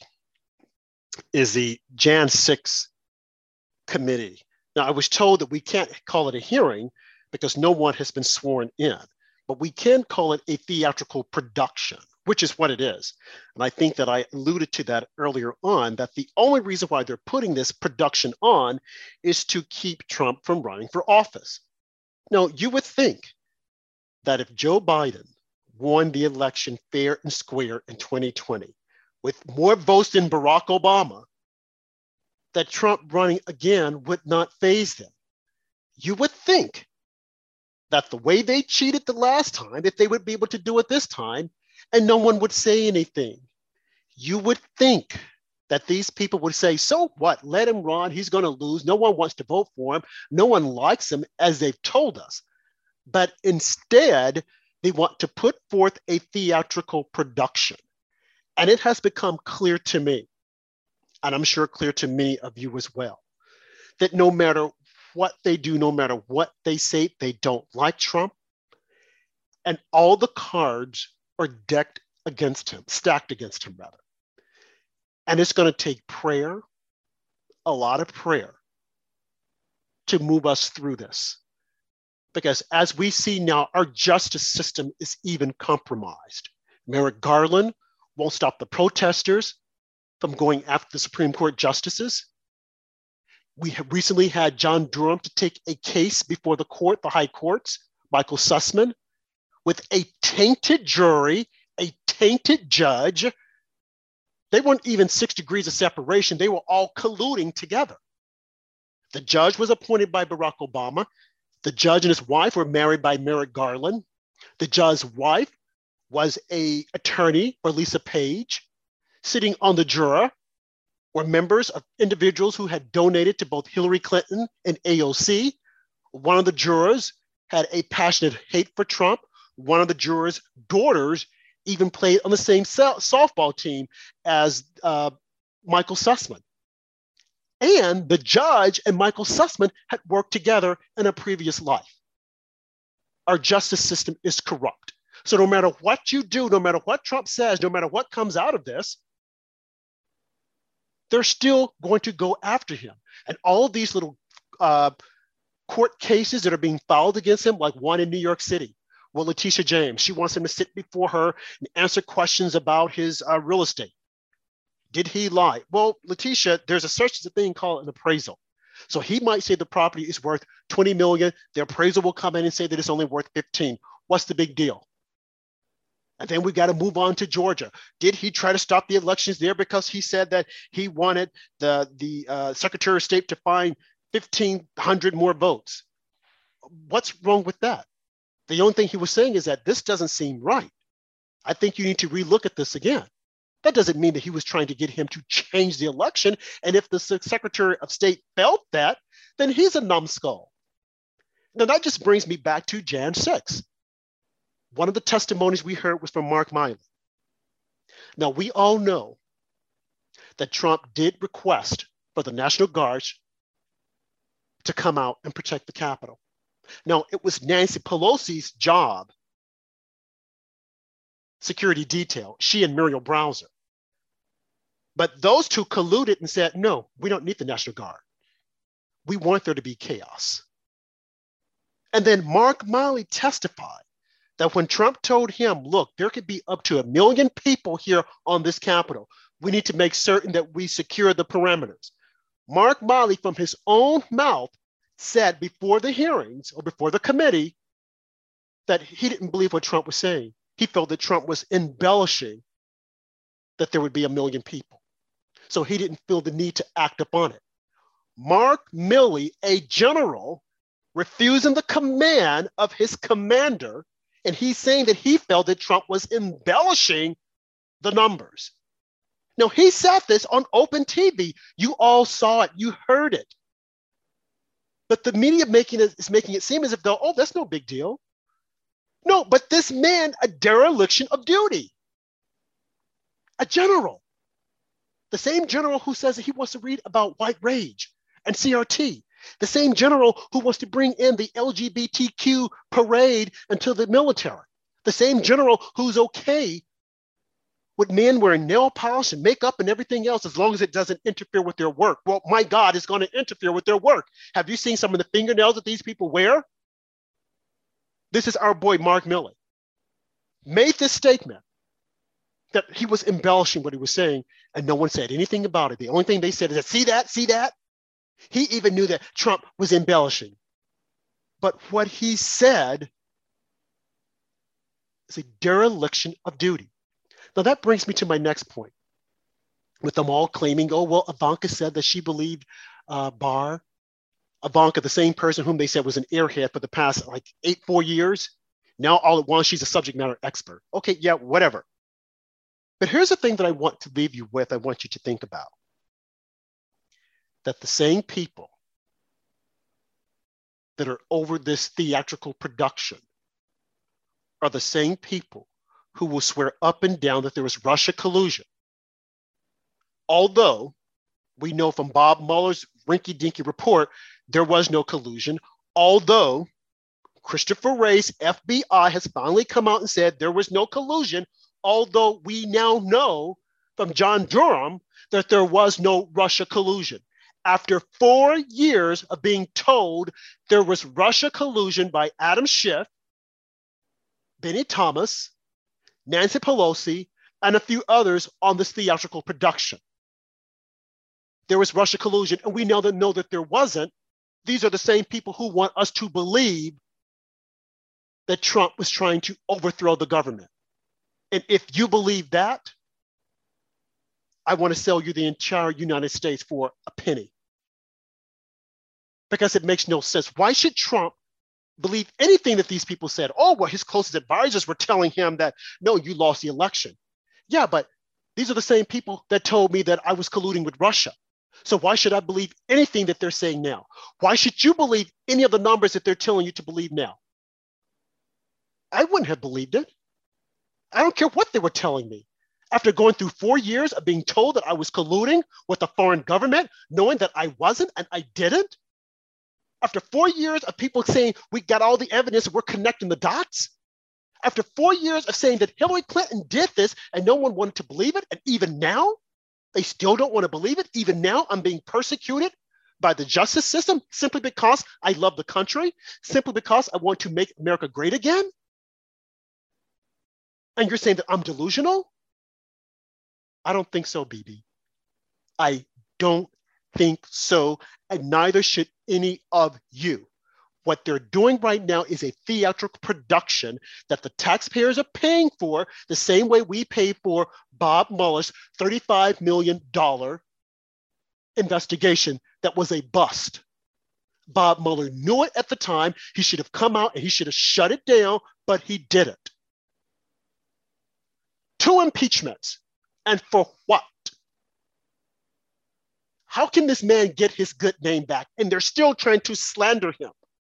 is the January sixth committee. Now, I was told that we can't call it a hearing because no one has been sworn in, but we can call it a theatrical production, which is what it is. And I think that I alluded to that earlier on, that the only reason why they're putting this production on is to keep Trump from running for office. Now, you would think that if Joe Biden won the election fair and square in twenty twenty with more votes than Barack Obama, that Trump running again would not faze them. You would think that the way they cheated the last time, if they would be able to do it this time, and no one would say anything. You would think that these people would say, so what, let him run, he's gonna lose, no one wants to vote for him, no one likes him, as they've told us. But instead, they want to put forth a theatrical production. And it has become clear to me, and I'm sure clear to many of you as well, that no matter what they do, no matter what they say, they don't like Trump. And all the cards are decked against him, stacked against him rather. And it's going to take prayer, a lot of prayer, to move us through this. Because as we see now, our justice system is even compromised. Merrick Garland won't stop the protesters from going after the Supreme Court justices. We have recently had John Durham to take a case before the court, the high courts, Michael Sussman, with a tainted jury, a tainted judge. They weren't even six degrees of separation. They were all colluding together. The judge was appointed by Barack Obama. The judge and his wife were married by Merrick Garland. The judge's wife was an attorney for Lisa Page. Sitting on the juror were members of individuals who had donated to both Hillary Clinton and A O C. One of the jurors had a passionate hate for Trump. One of the jurors' daughters even played on the same softball team as uh, Michael Sussman. And the judge and Michael Sussman had worked together in a previous life. Our justice system is corrupt. So no matter what you do, no matter what Trump says, no matter what comes out of this, they're still going to go after him. And all of these little uh, court cases that are being filed against him, like one in New York City, well, Letitia James, she wants him to sit before her and answer questions about his uh, real estate. Did he lie? Well, Letitia, there's a such a thing called an appraisal. So he might say the property is worth twenty million. The appraisal will come in and say that it's only worth fifteen. What's the big deal? And then we got to move on to Georgia. Did he try to stop the elections there because he said that he wanted the, the uh, Secretary of State to find fifteen hundred more votes? What's wrong with that? The only thing he was saying is that this doesn't seem right. I think you need to relook at this again. That doesn't mean that he was trying to get him to change the election. And if the Secretary of State felt that, then he's a numbskull. Now that just brings me back to January sixth. One of the testimonies we heard was from Mark Milley. Now we all know that Trump did request for the National Guard to come out and protect the Capitol. Now, it was Nancy Pelosi's job, security detail, she and Muriel Browser. But those two colluded and said, no, we don't need the National Guard. We want there to be chaos. And then Mark Milley testified that when Trump told him, look, there could be up to a million people here on this Capitol. We need to make certain that we secure the perimeters. Mark Milley, from his own mouth, said before the hearings or before the committee that he didn't believe what Trump was saying. He felt that Trump was embellishing that there would be a million people. So he didn't feel the need to act upon it. Mark Milley, a general, refusing the command of his commander, and he's saying that he felt that Trump was embellishing the numbers. Now, he said this on open T V. You all saw it, you heard it. But the media making it, is making it seem as if though, oh, that's no big deal. No, but this man, a dereliction of duty. A general. The same general who says that he wants to read about white rage and C R T. The same general who wants to bring in the L G B T Q parade into the military. The same general who's okay with men wearing nail polish and makeup and everything else as long as it doesn't interfere with their work. Well, my God, it's going to interfere with their work. Have you seen some of the fingernails that these people wear? This is our boy, Mark Milley, made this statement that he was embellishing what he was saying, and no one said anything about it. The only thing they said is that, see that, see that? He even knew that Trump was embellishing. But what he said is a dereliction of duty. Now that brings me to my next point. With them all claiming, oh, well, Ivanka said that she believed uh, Barr. Ivanka, the same person whom they said was an airhead for the past like eight, four years. Now all at once, she's a subject matter expert. Okay, yeah, whatever. But here's the thing that I want to leave you with, I want you to think about. That the same people that are over this theatrical production are the same people who will swear up and down that there was Russia collusion. Although we know from Bob Mueller's rinky-dinky report, there was no collusion. Although Christopher Wray's F B I has finally come out and said there was no collusion, although we now know from John Durham that there was no Russia collusion. After four years of being told there was Russia collusion by Adam Schiff, Benny Thomas, Nancy Pelosi, and a few others on this theatrical production. There was Russia collusion, and we now know that there wasn't. These are the same people who want us to believe that Trump was trying to overthrow the government. And if you believe that, I want to sell you the entire United States for a penny. Because it makes no sense. Why should Trump believe anything that these people said? Oh, well, his closest advisors were telling him that, no, you lost the election. Yeah, but these are the same people that told me that I was colluding with Russia. So why should I believe anything that they're saying now? Why should you believe any of the numbers that they're telling you to believe now? I wouldn't have believed it. I don't care what they were telling me. After going through four years of being told that I was colluding with a foreign government, knowing that I wasn't and I didn't, after four years of people saying we got all the evidence, we're connecting the dots, after four years of saying that Hillary Clinton did this and no one wanted to believe it, and even now, they still don't want to believe it. Even now, I'm being persecuted by the justice system simply because I love the country, simply because I want to make America great again. And you're saying that I'm delusional? I don't think so, B B. I don't think so, and neither should any of you. What they're doing right now is a theatrical production that the taxpayers are paying for the same way we pay for Bob Mueller's thirty-five million dollars investigation that was a bust. Bob Mueller knew it at the time. He should have come out and he should have shut it down, but he didn't. Two impeachments. And for what? How can this man get his good name back? And they're still trying to slander him.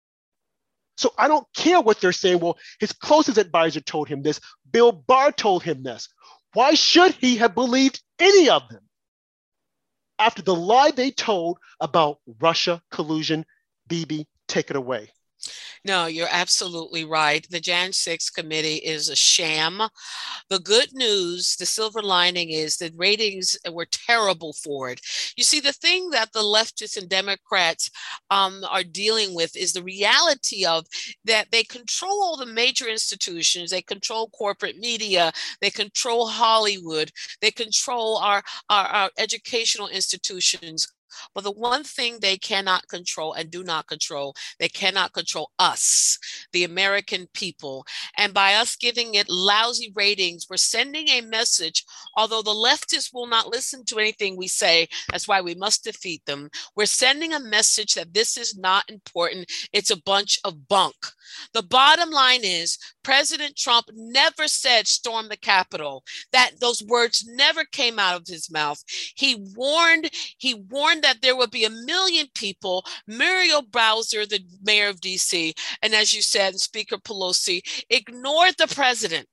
So I don't care what they're saying. Well, his closest advisor told him this. Bill Barr told him this. Why should he have believed any of them? After the lie they told about Russia collusion, B B, take it away.
No, you're absolutely right. The January sixth committee is a sham. The good news, the silver lining is that ratings were terrible for it. You see, the thing that the leftists and Democrats um, are dealing with is the reality of that they control all the major institutions. They control corporate media. They control Hollywood. They control our, our, our educational institutions. But the one thing they cannot control and do not control, they cannot control us, the American people. And by us giving it lousy ratings, we're sending a message, although the leftists will not listen to anything we say, that's why we must defeat them. We're sending a message that this is not important. It's a bunch of bunk. The bottom line is President Trump never said storm the Capitol. That those words never came out of his mouth. He warned, he warned that there would be a million people. Muriel Bowser, the mayor of D C, and as you said, Speaker Pelosi, ignored the president.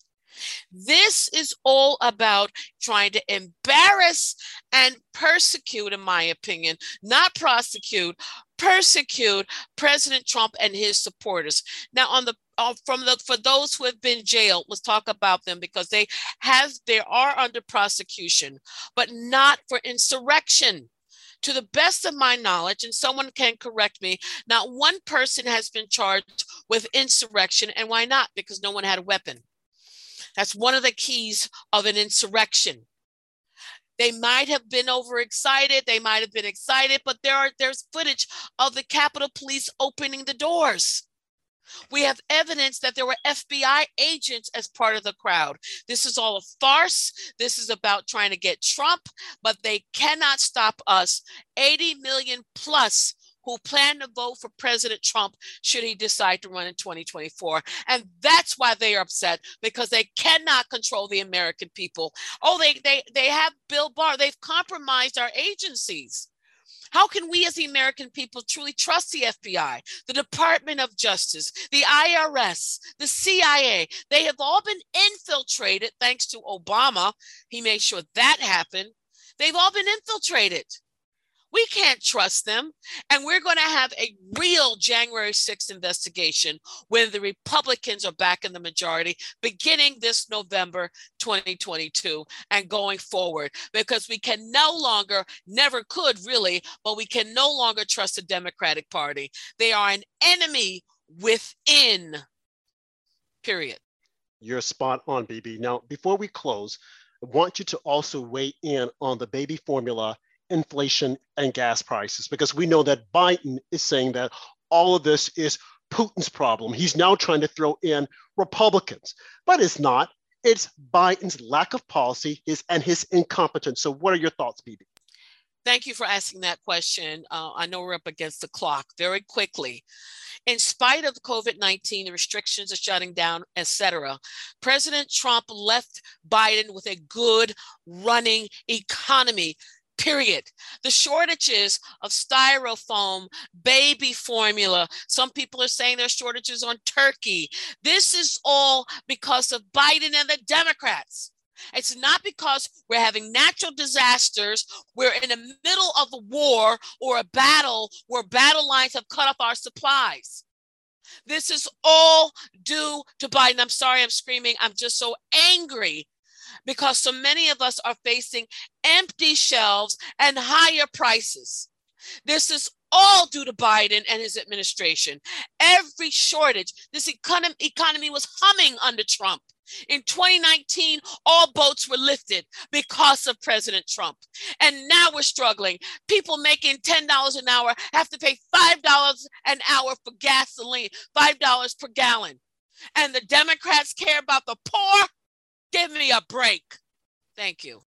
This is all about trying to embarrass and persecute, in my opinion, not prosecute, persecute President Trump and his supporters. Now, on the uh, from the for those who have been jailed, let's talk about them because they have they are under prosecution, but not for insurrection. To the best of my knowledge, and someone can correct me, not one person has been charged with insurrection. And why not? Because no one had a weapon. That's one of the keys of an insurrection. They might have been overexcited. They might have been excited, but there are there's footage of the Capitol Police opening the doors. We have evidence that there were F B I agents as part of the crowd. This is all a farce. This is about trying to get Trump, but they cannot stop us. eighty million plus who plan to vote for President Trump should he decide to run in twenty twenty-four. And that's why they are upset, because they cannot control the American people. Oh, they, they, they have Bill Barr. They've compromised our agencies. How can we as the American people truly trust the F B I, the Department of Justice, the I R S, the C I A? They have all been infiltrated thanks to Obama. He made sure that happened. They've all been infiltrated. We can't trust them. And we're going to have a real January sixth investigation when the Republicans are back in the majority, beginning this November twenty twenty-two and going forward, because we can no longer, never could really, but we can no longer trust the Democratic Party. They are an enemy within, period.
You're spot on, B B. Now, before we close, I want you to also weigh in on the baby formula, inflation, and gas prices, because we know that Biden is saying that all of this is Putin's problem. He's now trying to throw in Republicans, but it's not. It's Biden's lack of policy his, and his incompetence. So what are your thoughts, B B?
Thank you for asking that question. Uh, I know we're up against the clock. Very quickly, in spite of COVID nineteen, the restrictions, the shutting down, et cetera, President Trump left Biden with a good running economy. Period. The shortages of styrofoam, baby formula. Some people are saying there's shortages on turkey. This is all because of Biden and the Democrats. It's not because we're having natural disasters. We're in the middle of a war or a battle where battle lines have cut off our supplies. This is all due to Biden. I'm sorry I'm screaming. I'm just so angry because so many of us are facing empty shelves and higher prices. This is all due to Biden and his administration. Every shortage, this econ- economy was humming under Trump. In twenty nineteen, all boats were lifted because of President Trump. And now we're struggling. People making ten dollars an hour have to pay five dollars an hour for gasoline, five dollars per gallon. And the Democrats care about the poor? Give me a break. Thank you.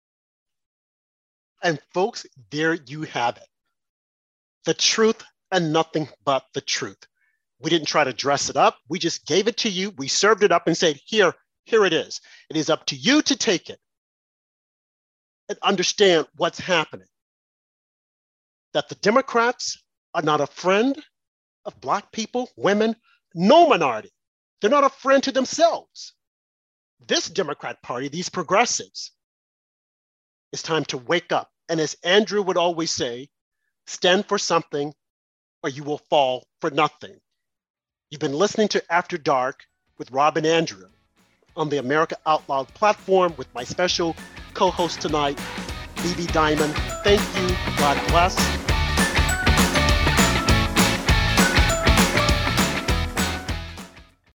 And folks, there you have it. The truth and nothing but the truth. We didn't try to dress it up. We just gave it to you. We served it up and said, here, here it is. It is up to you to take it and understand what's happening. That the Democrats are not a friend of Black people, women, no minority. They're not a friend to themselves. This Democrat Party, these progressives, it's time to wake up. And as Andrew would always say, stand for something or you will fall for nothing. You've been listening to After Dark with Rob and Andrew on the America Out Loud platform with my special co-host tonight, B B Diamond. Thank you. God bless.